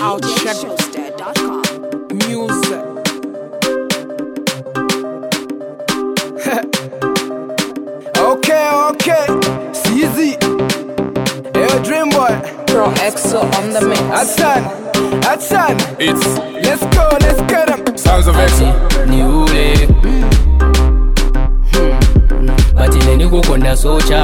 DJShowster.com. Music. Okay. CZ. Hey, Dream Boy. Pro EXO on the mix. Hatsan. Let's get 'em. Sounds of EXO. Niule Batile nikukonda socha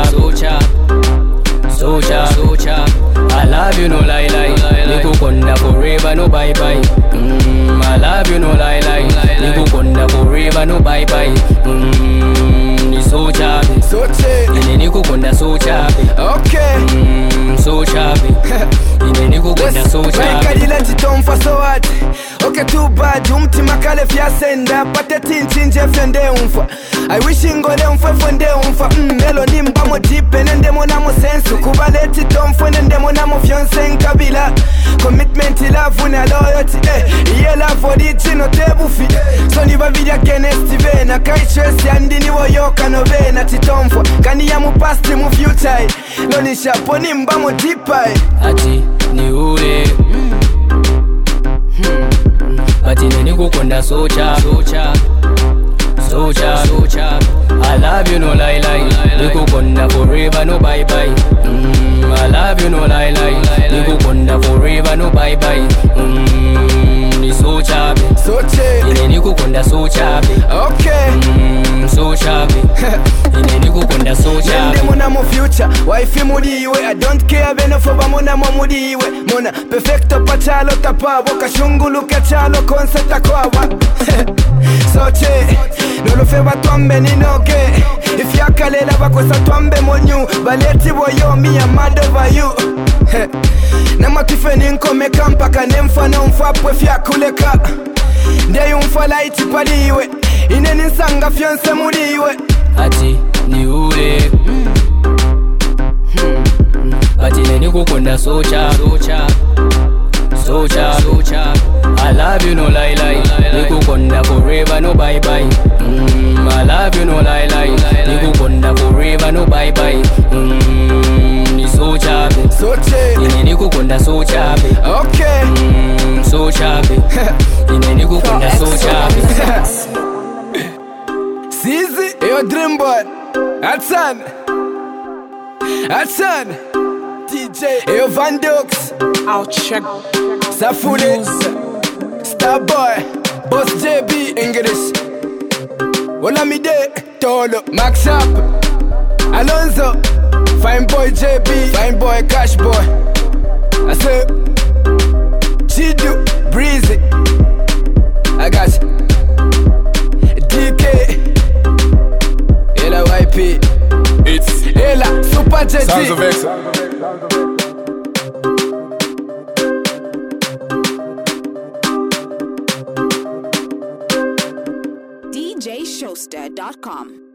I love you no lie Nikukonda forever no bye bye I love you no lie Nikukonda forever no bye bye Ni socha Ine nikukonda socha Okay. Socha Ine nikukonda socha Maikadila chitomfa so hard. Okay, too bad. Umtima kale fyasenda pate tinchinje fende umfa. I wish ingole umfa fende umfa. Melo nimba mo dipe nende mo namo sensu. Kubaleti tomfo nende mo namo fiance nkabila. Commitment love na loyalty. Iye love for the chino tebufi. So niba vidya kene Steven. Kai stress yandi ni woyoka no vena chitomfo. Kani ya mu past mu future. Lonisha po nimba mo dipa. Ati ni ule Batine nikukonda socha I love you no lie Nikukonda forever no bye bye I love you no lie Nikukonda forever no bye bye Ni socha Ine nikukonda socha Okay. Socha Ine nikukonda socha Nende muna mo future, wife mudiwe. I don't care beno foba muna mo mudiwe. Muna perfecto pachalo tapabo. Kashungulu kachalo konseta kwawa. Soche, nolo feba twambe ninoke. If yakalela bakosa twambe monyu. Baleti boyo me a mad over you. Nama kifeni nkome kampaka nemfana umfapwe fyakuleka. Ndeyu mfala itipaliwe. Ine ninsanga fiance mudiwe. Ati ni ule Batile nikukonda socha I love you no lie Nikukonda forever no bye bye I love you no lie Nikukonda forever no bye bye Ni socha Ine nikukonda socha Okay. Socha Ine nikukonda socha CZ, yo Dream Boy. Hatsan. DJ, yo Van Dux. Check. Safune. Starboy. Boss JB English. Olamide. Tolo. Max Up. Alonso. Fine Boy JB. Fine Boy Cash Boy. I say Chidu. Breezy. I got you. DK. Ela YP. Ela Super JG. Sounds of EXO. DJShowster.com.